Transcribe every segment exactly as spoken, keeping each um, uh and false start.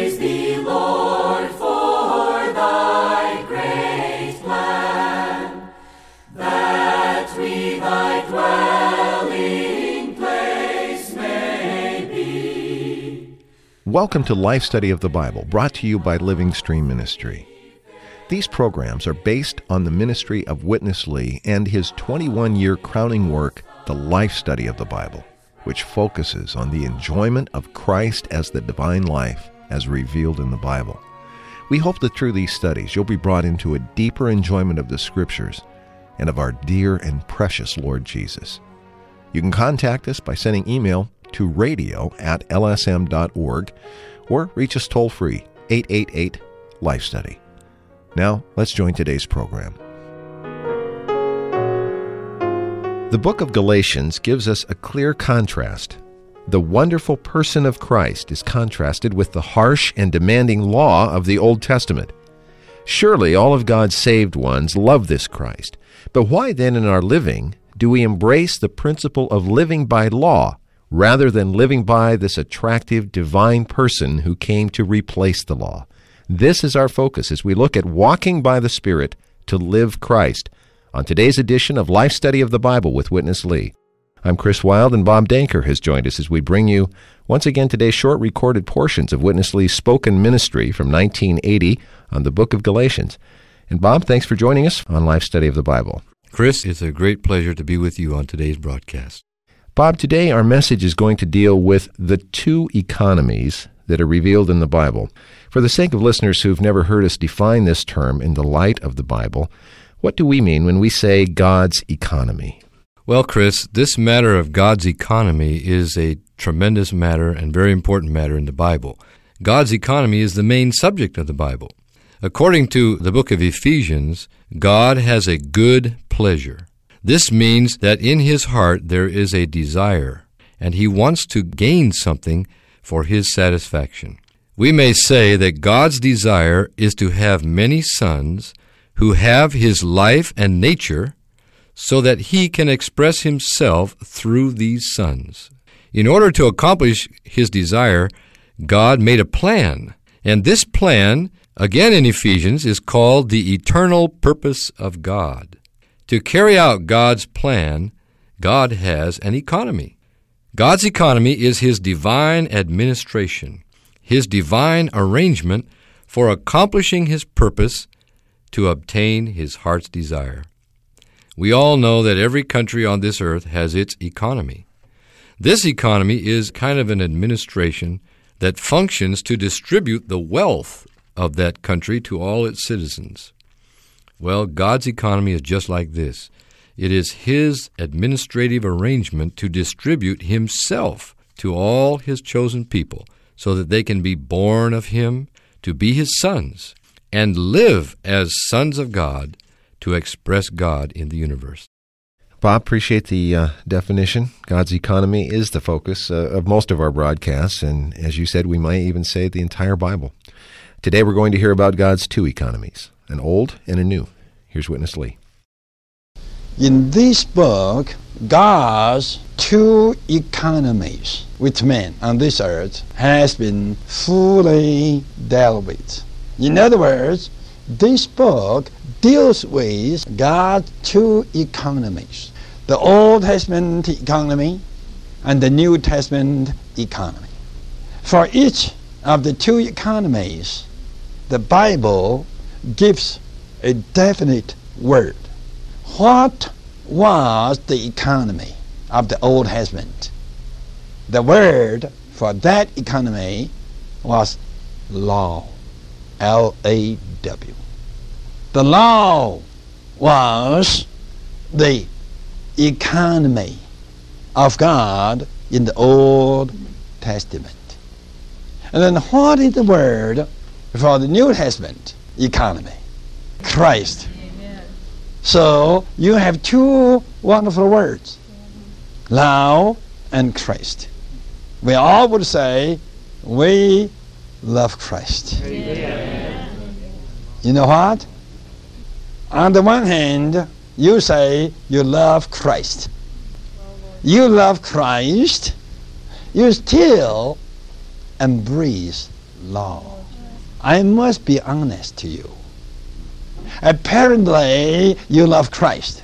Praise thee, Lord, for thy great plan, that we thy dwelling place may be. Welcome to Life Study of the Bible, brought to you by Living Stream Ministry. These programs are based on the ministry of Witness Lee and his twenty-one-year crowning work, The Life Study of the Bible, which focuses on the enjoyment of Christ as the divine life as revealed in the Bible. We hope that through these studies you'll be brought into a deeper enjoyment of the Scriptures and of our dear and precious Lord Jesus. You can contact us by sending email to radio at l s m dot org or reach us toll-free, eight eight eight, Life Study. Now, let's join today's program. The book of Galatians gives us a clear contrast. The wonderful person of Christ is contrasted with the harsh and demanding law of the Old Testament. Surely all of God's saved ones love this Christ. But why then in our living do we embrace the principle of living by law rather than living by this attractive divine person who came to replace the law? This is our focus as we look at walking by the Spirit to live Christ on today's edition of Life Study of the Bible with Witness Lee. I'm Chris Wilde, and Bob Danker has joined us as we bring you once again today's short recorded portions of Witness Lee's spoken ministry from nineteen eighty on the book of Galatians. And Bob, thanks for joining us on Life Study of the Bible. Chris, it's a great pleasure to be with you on today's broadcast. Bob, today our message is going to deal with the two economies that are revealed in the Bible. For the sake of listeners who've never heard us define this term in the light of the Bible, what do we mean when we say God's economy? Well, Chris, this matter of God's economy is a tremendous matter and very important matter in the Bible. God's economy is the main subject of the Bible. According to the book of Ephesians, God has a good pleasure. This means that in his heart there is a desire, and he wants to gain something for his satisfaction. We may say that God's desire is to have many sons who have his life and nature so that he can express himself through these sons. In order to accomplish his desire, God made a plan, and this plan, again in Ephesians, is called the eternal purpose of God. To carry out God's plan, God has an economy. God's economy is his divine administration, his divine arrangement for accomplishing his purpose to obtain his heart's desire. We all know that every country on this earth has its economy. This economy is kind of an administration that functions to distribute the wealth of that country to all its citizens. Well, God's economy is just like this. It is his administrative arrangement to distribute himself to all his chosen people so that they can be born of him, to be his sons, and live as sons of God to express God in the universe. Bob, appreciate the uh, definition. God's economy is the focus uh, of most of our broadcasts, and as you said, we might even say the entire Bible. Today we're going to hear about God's two economies, an old and a new. Here's Witness Lee. In this book, God's two economies with man on this earth has been fully dealt with. In other words, this book deals with God's two economies, the Old Testament economy and the New Testament economy. For each of the two economies, the Bible gives a definite word. What was the economy of the Old Testament? The word for that economy was law, L A W. The law was the economy of God in the Old Testament. And then what is the word for the New Testament economy? Christ. So you have two wonderful words, law and Christ. We all would say, we love Christ. Amen. You know what? On the one hand, you say you love Christ. You love Christ. You still embrace law. I must be honest to you. Apparently, you love Christ.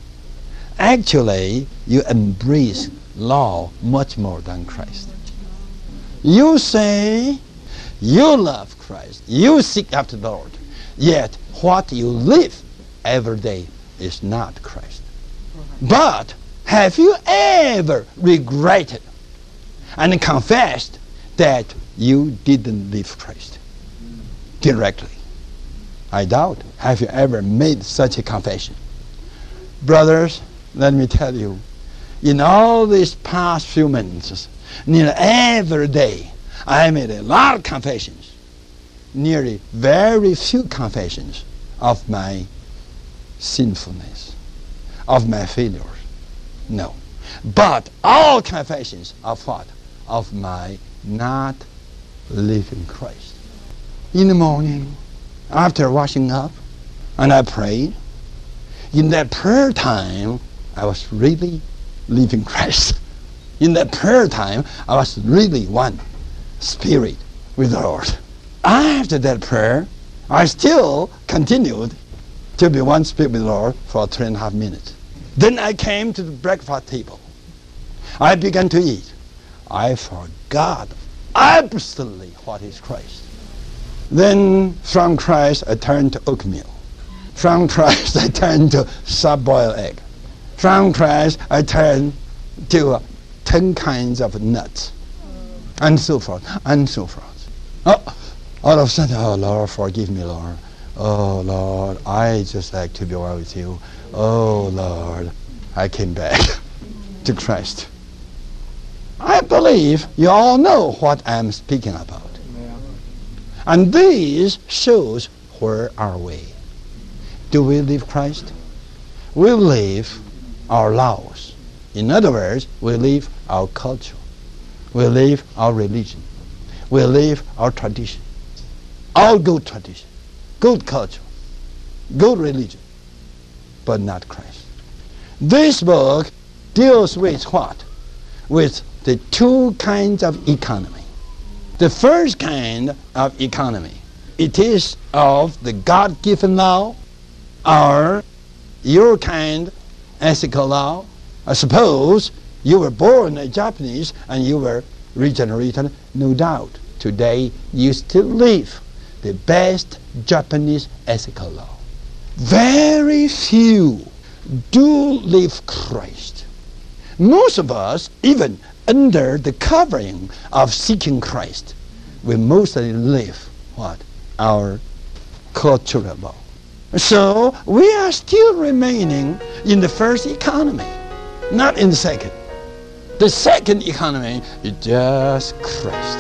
Actually, you embrace law much more than Christ. You say you love Christ, you seek after the Lord, yet what you live every day is not Christ. But have you ever regretted and confessed that you didn't live Christ directly? I doubt. Have you ever made such a confession? Brothers, let me tell you, in all these past few months, nearly every day, I made a lot of confessions. Nearly very few confessions of my sinfulness, of my failures. No. But all confessions of what? Of my not living Christ. In the morning, after washing up, and I prayed, in that prayer time, I was really living Christ. In that prayer time, I was really one spirit with the Lord. After that prayer, I still continued to be one spirit with the Lord for three and a half minutes. Then I came to the breakfast table. I began to eat. I forgot absolutely what is Christ. Then from Christ I turned to oatmeal. From Christ I turned to soft-boiled egg. From Christ I turned to uh, ten kinds of nuts, and so forth, and so forth. Oh, all of a sudden, oh Lord, forgive me, Lord. Oh Lord, I just like to be one with you. Oh Lord, I came back to Christ. I believe you all know what I'm speaking about. Yeah. And this shows where are we. Do we live Christ? We live our laws. In other words, we live our culture. We live our religion. We live our tradition. Our good tradition, good culture, good religion, but not Christ. This book deals with what? With the two kinds of economy. The first kind of economy, it is of the God-given law, or your kind ethical law. I suppose you were born a Japanese and you were regenerated, no doubt. Today you still live the best Japanese ethical law. Very few do live Christ. Most of us, even under the covering of seeking Christ, we mostly live what? Our cultural law. So we are still remaining in the first economy, not in the second. The second economy is just Christ.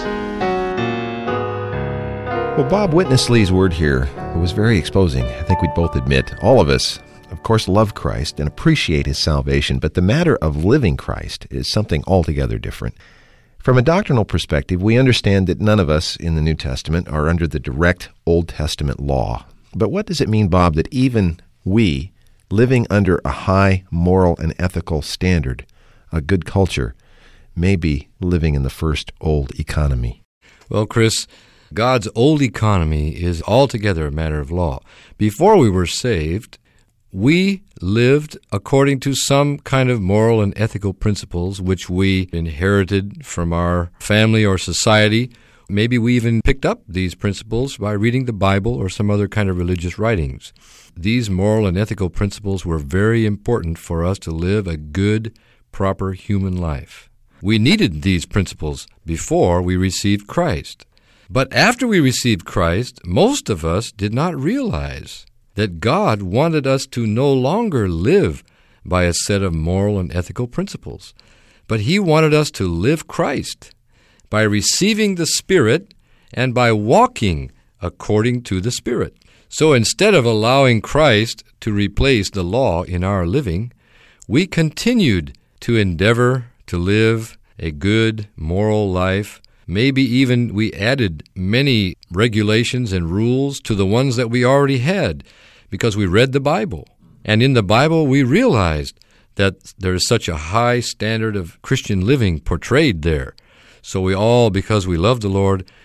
Well, Bob Witnessley's word here was very exposing. I think we'd both admit, all of us, of course, love Christ and appreciate his salvation, but the matter of living Christ is something altogether different. From a doctrinal perspective, we understand that none of us in the New Testament are under the direct Old Testament law. But what does it mean, Bob, that even we, living under a high moral and ethical standard, a good culture, may be living in the first old economy? Well, Chris, God's old economy is altogether a matter of law. Before we were saved, we lived according to some kind of moral and ethical principles which we inherited from our family or society. Maybe we even picked up these principles by reading the Bible or some other kind of religious writings. These moral and ethical principles were very important for us to live a good, proper human life. We needed these principles before we received Christ. But after we received Christ, most of us did not realize that God wanted us to no longer live by a set of moral and ethical principles, but He wanted us to live Christ by receiving the Spirit and by walking according to the Spirit. So instead of allowing Christ to replace the law in our living, we continued to endeavor to live a good, moral life. Maybe even we added many regulations and rules to the ones that we already had because we read the Bible. And in the Bible, we realized that there is such a high standard of Christian living portrayed there. So we all, because we love the Lord,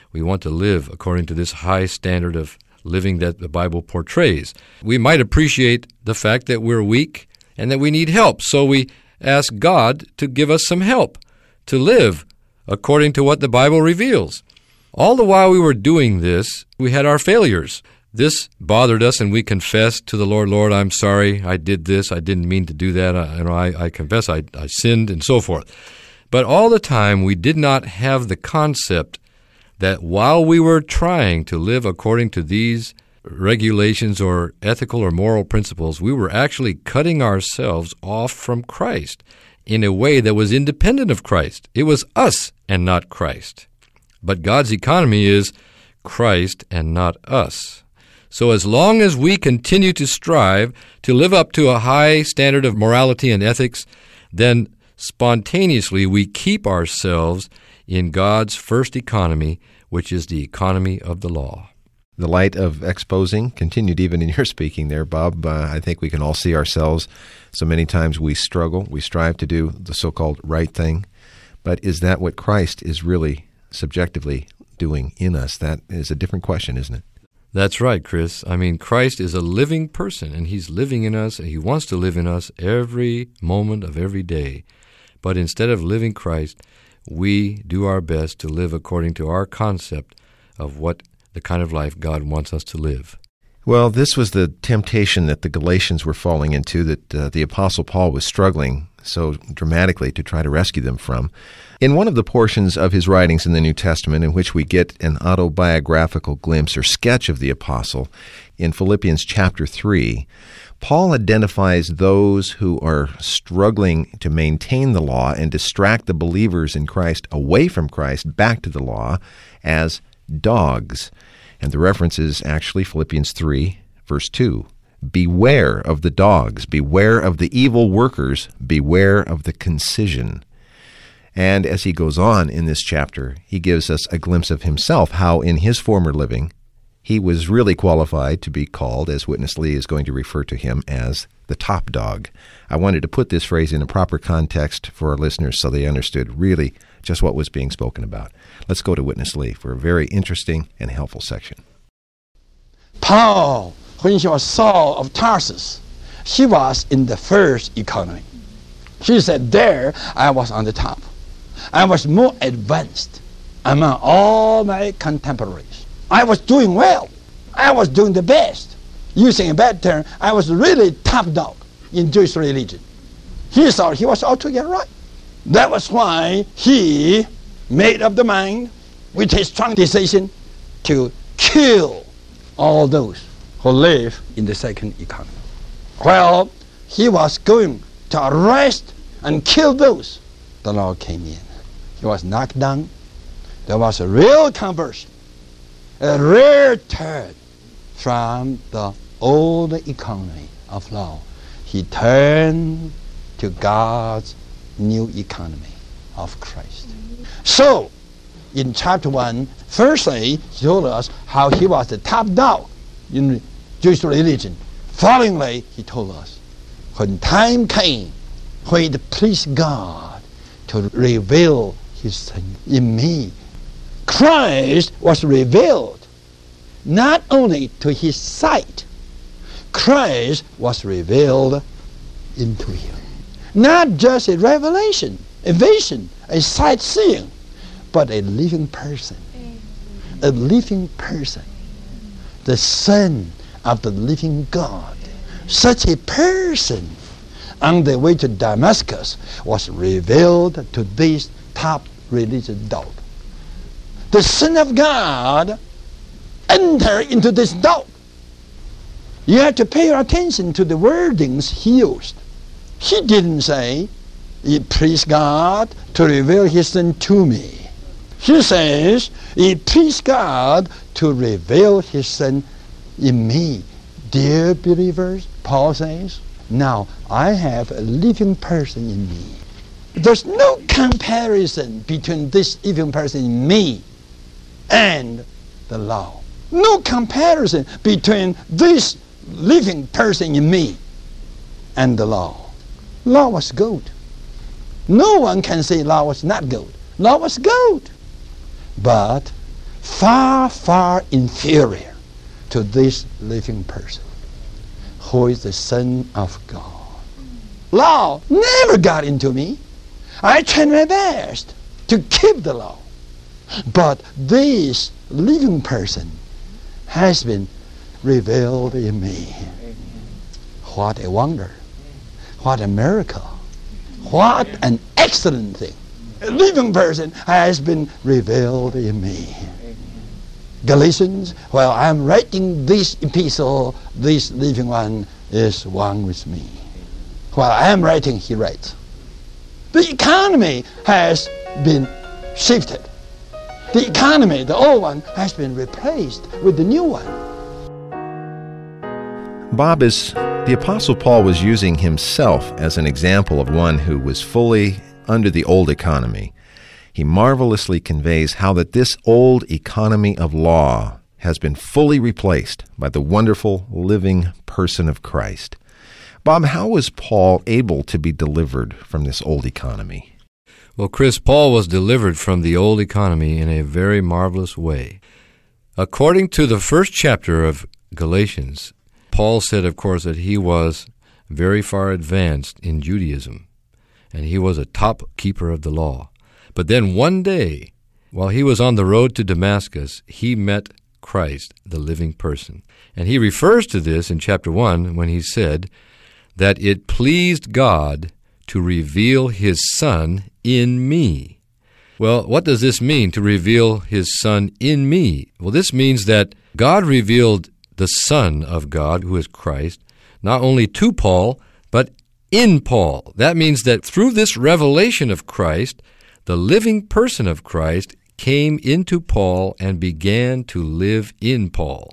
We want to live according to this high standard of living that the Bible portrays. We might appreciate the fact that we're weak and that we need help, so we ask God to give us some help to live according to what the Bible reveals. All the while we were doing this, we had our failures. This bothered us, and we confessed to the Lord, Lord, I'm sorry, I did this, I didn't mean to do that, I, you know, I, I confess I, I sinned, and so forth. But all the time, we did not have the concept that while we were trying to live according to these regulations or ethical or moral principles, we were actually cutting ourselves off from Christ in a way that was independent of Christ. It was us and not Christ. But God's economy is Christ and not us. So as long as we continue to strive to live up to a high standard of morality and ethics, then spontaneously we keep ourselves in God's first economy, which is the economy of the law. The light of exposing continued even in your speaking there, Bob. Uh, I think we can all see ourselves. So many times we struggle, we strive to do the so-called right thing. But is that what Christ is really subjectively doing in us? That is a different question, isn't it? That's right, Chris. I mean, Christ is a living person, and He's living in us, and He wants to live in us every moment of every day. But instead of living Christ, we do our best to live according to our concept of what the kind of life God wants us to live. Well, this was the temptation that the Galatians were falling into, that uh, the Apostle Paul was struggling so dramatically to try to rescue them from. In one of the portions of his writings in the New Testament in which we get an autobiographical glimpse or sketch of the apostle, in Philippians chapter three, Paul identifies those who are struggling to maintain the law and distract the believers in Christ away from Christ back to the law as dogs. And the reference is actually Philippians three, verse two. Beware of the dogs, beware of the evil workers, beware of the concision. And as he goes on in this chapter, he gives us a glimpse of himself, how in his former living, he was really qualified to be called, as Witness Lee is going to refer to him as, the top dog. I wanted to put this phrase in a proper context for our listeners so they understood really just what was being spoken about. Let's go to Witness Lee for a very interesting and helpful section. Paul, when he was Saul of Tarsus, he was in the first economy. He said, there I was on the top. I was more advanced among all my contemporaries. I was doing well. I was doing the best. Using a bad term, I was really top dog in Jewish religion. He thought he was altogether right. That was why he made up the mind with his strong decision to kill all those who live in the second economy. While he was going to arrest and kill those, the Lord came in. He was knocked down. There was a real conversion, a rare turn from the old economy of law. He turned to God's new economy of Christ. So, in chapter one, firstly, he told us how he was the top dog in Jewish religion. Followingly, he told us when time came, when it pleased God to reveal His Son in me, Christ was revealed not only to his sight, Christ was revealed into him. Not just a revelation, a vision, a sightseeing, but a living person. A living person. The Son of the living God. Such a person on the way to Damascus was revealed to this top religious dog. The Son of God entered into this dog. You have to pay attention to the wordings he used. He didn't say, it pleased God to reveal His Son to me. He says, it pleased God to reveal His Son in me. Dear believers, Paul says, now I have a living person in me. There's no comparison between this living person in me and the law. No comparison between this living person in me and the law. Law was good. No one can say law was not good. Law was good. But far, far inferior to this living person who is the Son of God. Law never got into me. I tried my best to keep the law. But this living person has been revealed in me. What a wonder. What a miracle. What an excellent thing. A living person has been revealed in me. Galatians, while I'm writing this epistle, this living one is one with me. While I am writing, he writes. The economy has been shifted. The economy, the old one, has been replaced with the new one. Bob, is the Apostle Paul was using himself as an example of one who was fully under the old economy. He marvelously conveys how that this old economy of law has been fully replaced by the wonderful living person of Christ. Bob, how was Paul able to be delivered from this old economy? Well, Chris, Paul was delivered from the old economy in a very marvelous way. According to the first chapter of Galatians, Paul said, of course, that he was very far advanced in Judaism, and he was a top keeper of the law. But then one day, while he was on the road to Damascus, he met Christ, the living person. And he refers to this in chapter one when he said that it pleased God to reveal his Son in me. Well, what does this mean, to reveal his Son in me? Well, this means that God revealed the Son of God, who is Christ, not only to Paul, but in Paul. That means that through this revelation of Christ, the living person of Christ came into Paul and began to live in Paul.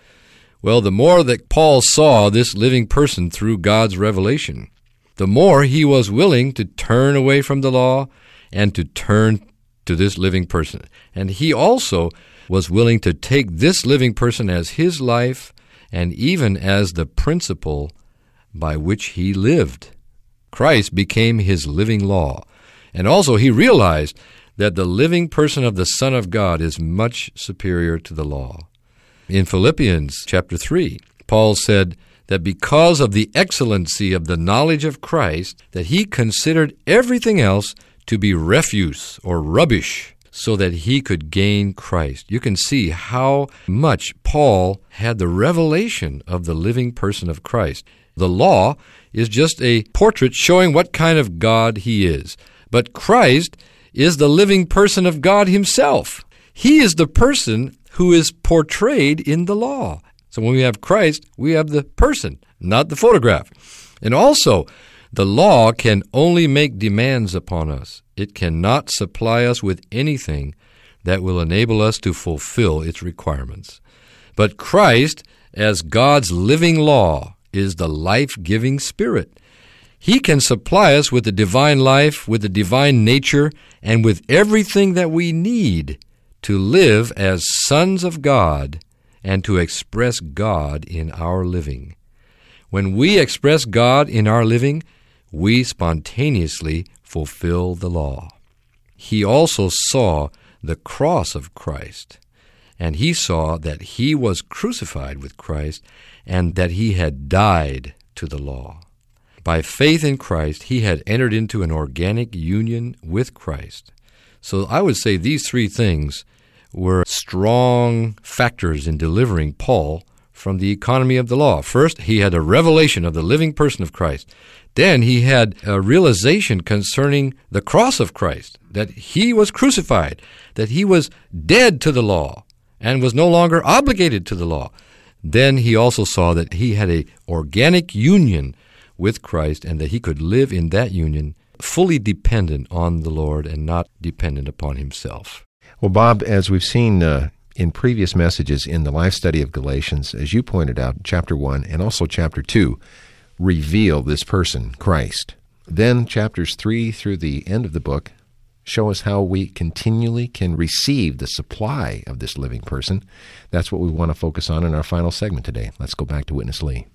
Well, the more that Paul saw this living person through God's revelation, the more he was willing to turn away from the law and to turn to this living person. And he also was willing to take this living person as his life and even as the principle by which he lived. Christ became his living law. And also he realized that the living person of the Son of God is much superior to the law. In Philippians chapter three, Paul said that because of the excellency of the knowledge of Christ, that he considered everything else to be refuse or rubbish, so that he could gain Christ. You can see how much Paul had the revelation of the living person of Christ. The law is just a portrait showing what kind of God he is. But Christ is the living person of God himself. He is the person who is portrayed in the law. So when we have Christ, we have the person, not the photograph. And also, the law can only make demands upon us. It cannot supply us with anything that will enable us to fulfill its requirements. But Christ, as God's living law, is the life-giving Spirit. He can supply us with the divine life, with the divine nature, and with everything that we need to live as sons of God and to express God in our living. When we express God in our living, we spontaneously fulfill the law. He also saw the cross of Christ, and he saw that he was crucified with Christ and that he had died to the law. By faith in Christ, he had entered into an organic union with Christ. So I would say these three things were strong factors in delivering Paul from the economy of the law. First, he had a revelation of the living person of Christ. Then he had a realization concerning the cross of Christ, that he was crucified, that he was dead to the law and was no longer obligated to the law. Then he also saw that he had an organic union with Christ and that he could live in that union fully dependent on the Lord and not dependent upon himself. Well, Bob, as we've seen uh, in previous messages in the life study of Galatians, as you pointed out, chapter one and also chapter two, reveal this person, Christ. Then chapters three through the end of the book show us how we continually can receive the supply of this living person. That's what we want to focus on in our final segment today. Let's go back to Witness Lee.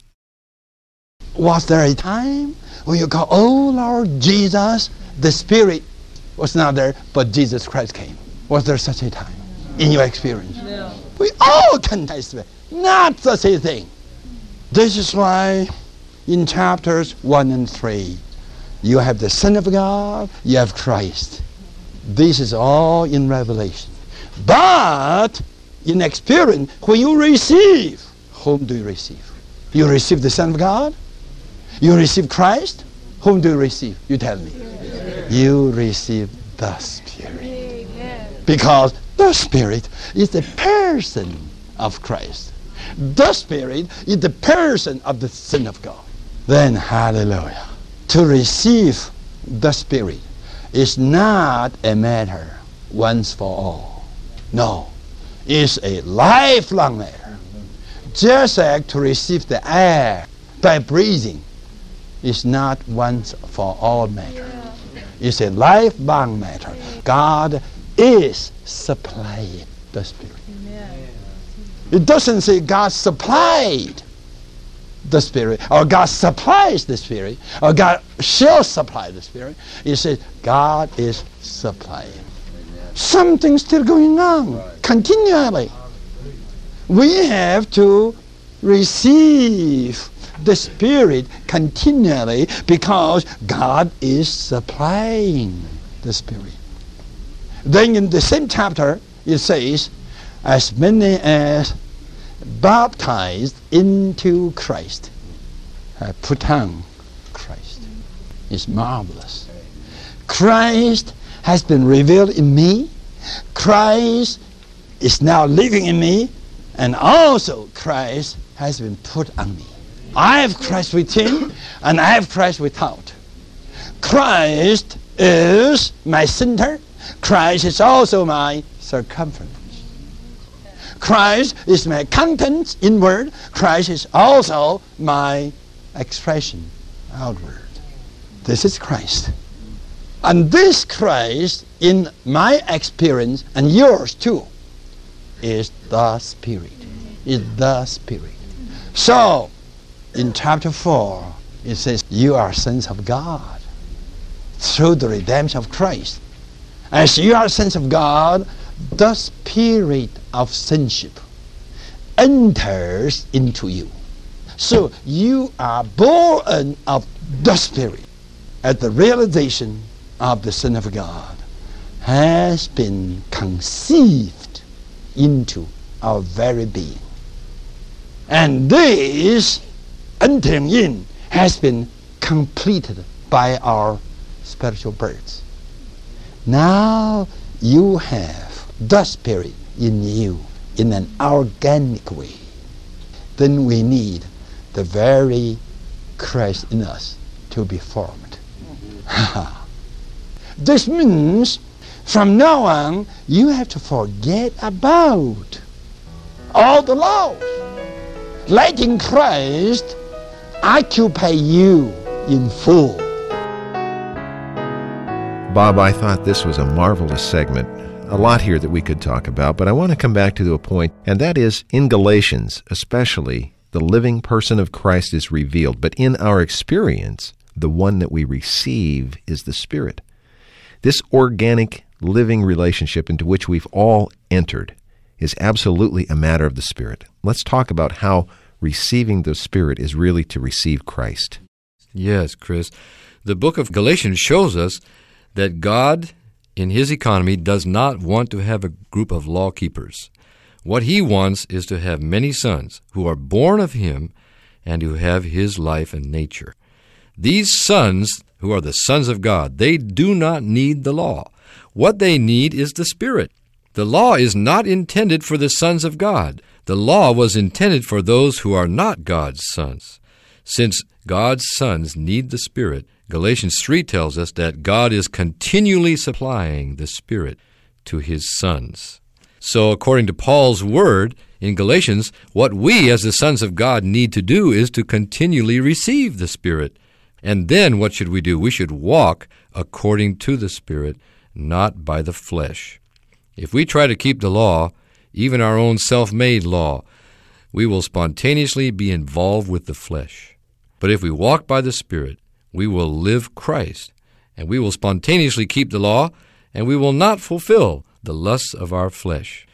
Was there a time when you call, oh Lord Jesus, the Spirit was not there, but Jesus Christ came? Was there such a time? in your experience? No. We all can testify. Not the same thing. This is why in chapters one and three, you have the Son of God, you have Christ. This is all in Revelation. But in experience, when you receive, whom do you receive? You receive the Son of God? You receive Christ? Whom do you receive? You tell me. You receive the Spirit. Amen. Because the Spirit is the person of Christ. The Spirit is the person of the Son of God. Then, hallelujah. To receive the Spirit is not a matter once for all. No. It's a lifelong matter. Just like to receive the air by breathing is not once for all matter. It's a lifelong matter. God is supplying the Spirit. It doesn't say God supplied the Spirit, or God supplies the Spirit, or God shall supply the Spirit. It says God is supplying. Something's still going on continually. We have to receive the Spirit continually because God is supplying the Spirit. Then in the same chapter it says, as many as baptized into Christ have put on Christ. It's marvelous. Christ has been revealed in me. Christ is now living in me, and also Christ has been put on me. I have Christ within, and I have Christ without. Christ is my center. Christ is also my circumference. Christ is my contents inward. Christ is also my expression outward. This is Christ. And this Christ, in my experience, and yours too, is the Spirit. Is the Spirit. So, in chapter four, it says, you are sons of God through the redemption of Christ. As you are sons of God, the Spirit of sonship enters into you. So you are born of the Spirit. At the realization of the Son of God has been conceived into our very being. And this entering in has been completed by our spiritual birth. Now you have the Spirit in you in an organic way. Then we need the very Christ in us to be formed. This means from now on you have to forget about all the laws, letting Christ occupy you in full. Bob, I thought this was a marvelous segment. A lot here that we could talk about, but I want to come back to a point, and that is in Galatians, especially, the living person of Christ is revealed. But in our experience, the one that we receive is the Spirit. This organic, living relationship into which we've all entered is absolutely a matter of the Spirit. Let's talk about how receiving the Spirit is really to receive Christ. Yes, Chris. The book of Galatians shows us that God, in His economy, does not want to have a group of law keepers. What He wants is to have many sons who are born of Him and who have His life and nature. These sons, who are the sons of God, they do not need the law. What they need is the Spirit. The law is not intended for the sons of God. The law was intended for those who are not God's sons. Since God's sons need the Spirit, Galatians three tells us that God is continually supplying the Spirit to His sons. So according to Paul's word in Galatians, what we as the sons of God need to do is to continually receive the Spirit. And then what should we do? We should walk according to the Spirit, not by the flesh. If we try to keep the law, even our own self-made law, we will spontaneously be involved with the flesh. But if we walk by the Spirit, we will live Christ, and we will spontaneously keep the law, and we will not fulfill the lusts of our flesh.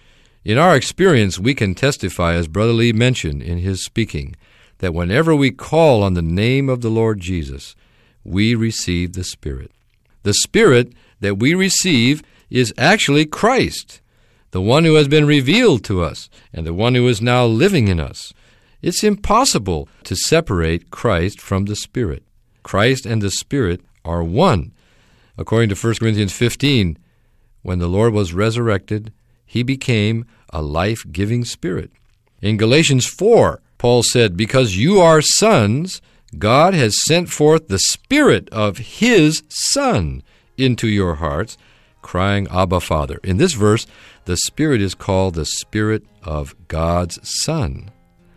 In our experience, we can testify, as Brother Lee mentioned in his speaking, that whenever we call on the name of the Lord Jesus, we receive the Spirit. The Spirit that we receive is actually Christ, the one who has been revealed to us and the one who is now living in us. It's impossible to separate Christ from the Spirit. Christ and the Spirit are one. According to First Corinthians fifteen, when the Lord was resurrected, he became a life-giving Spirit. In Galatians four, Paul said, "Because you are sons, God has sent forth the Spirit of His Son into your hearts, crying, Abba, Father." In this verse, the Spirit is called the Spirit of God's Son.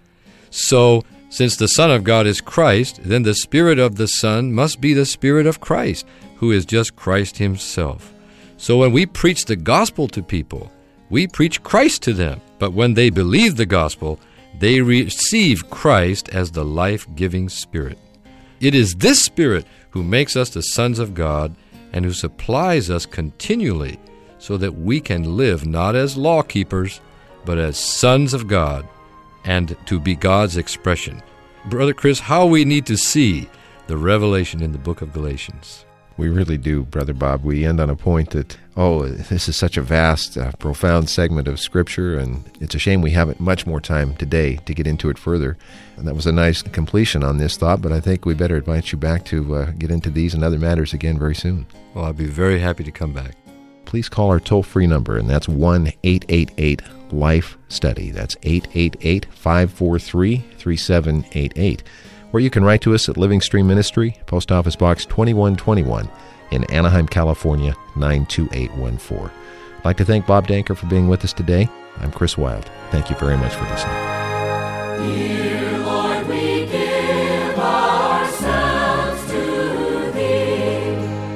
So, since the Son of God is Christ, then the Spirit of the Son must be the Spirit of Christ, who is just Christ Himself. So when we preach the gospel to people, we preach Christ to them. But when they believe the gospel, they receive Christ as the life-giving Spirit. It is this Spirit who makes us the sons of God and who supplies us continually so that we can live not as law keepers, but as sons of God and to be God's expression. Brother Chris, how we need to see the revelation in the book of Galatians. We really do, Brother Bob. We end on a point that, oh, this is such a vast, uh, profound segment of Scripture, and it's a shame we haven't much more time today to get into it further. And that was a nice completion on this thought, but I think we better invite you back to uh, get into these and other matters again very soon. Well, I'd be very happy to come back. Please call our toll-free number, and that's one eight eight eight life study. That's eight eight eight, five four three, three seven eight eight. Or you can write to us at Living Stream Ministry, Post Office Box twenty-one twenty-one in Anaheim, California, nine two eight one four. I'd like to thank Bob Danker for being with us today. I'm Chris Wilde. Thank you very much for listening. Dear Lord, we give ourselves to Thee.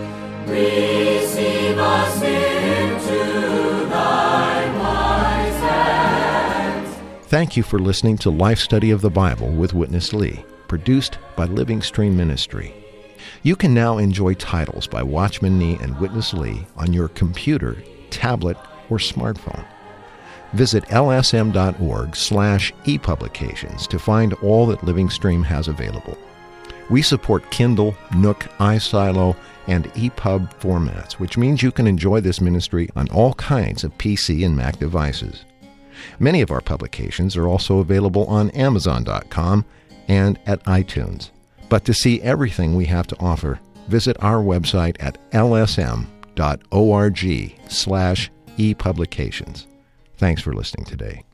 Receive us into Thy wise hands. Thank you for listening to Life Study of the Bible with Witness Lee, produced by Living Stream Ministry. You can now enjoy titles by Watchman Nee and Witness Lee on your computer, tablet, or smartphone. Visit lsm.org slash epublications to find all that Living Stream has available. We support Kindle, Nook, iSilo, and E P U B formats, which means you can enjoy this ministry on all kinds of P C and Mac devices. Many of our publications are also available on amazon dot com and at iTunes. But to see everything we have to offer, visit our website at lsm.org slash epublications. Thanks for listening today.